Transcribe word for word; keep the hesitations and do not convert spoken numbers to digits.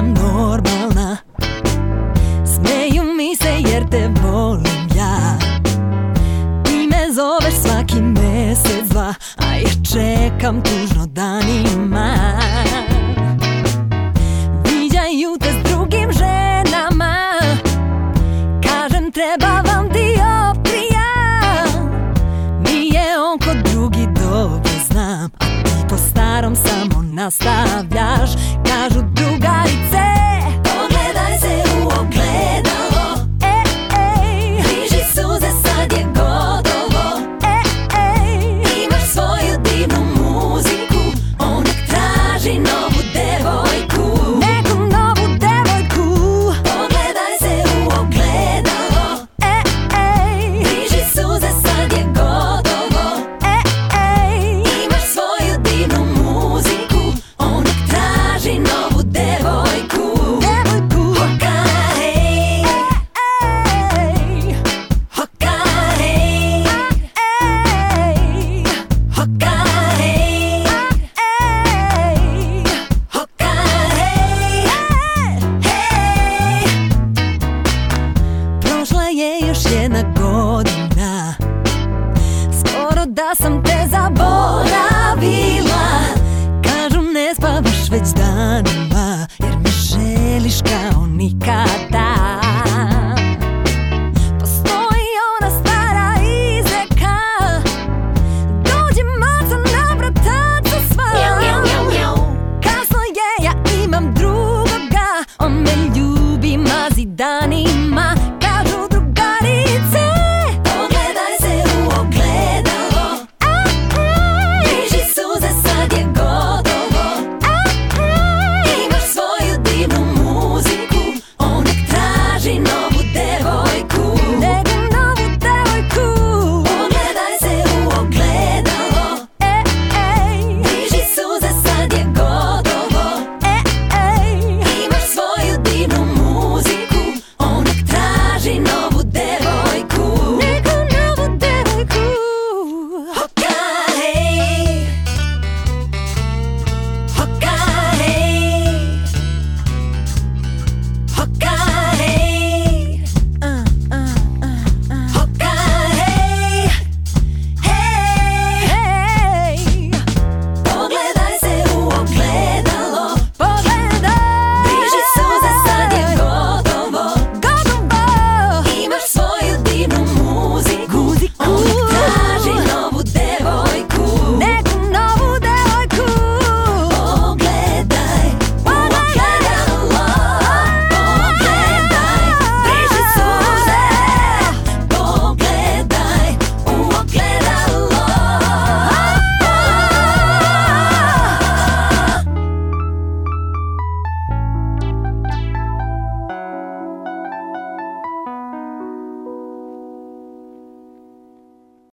nisam normalna. Smeju mi se jer te volim ja. Ti me zoveš svaki mesec, dva, a ja čekam tužno danima. Viđaju te s drugim ženama, kažem treba vam dioptrija. Mi je on kod drugi dobro znam, a ti po starom samo nastavljaš. Kažu drugarice, pogledaj se u ogledalo, e, ej, križi suze, sad je gotovo, e, ej, imaš svoju divnu muziku, on nek traži novu devojku, neku novu devojku. Pogledaj se u ogledalo, e, ej, križi suze, sad je gotovo, e, ej, imaš svoju divnu muziku, on nek traži novu devojku, devojku. Hoka hej, ej, hoka hej, ej, hoka hej, ej, hoka hej, hej. Prošla je još jedna godina, skoro da sam te zaboravila. Kažu ne spavaš već danima, jer me želiš kao nikad.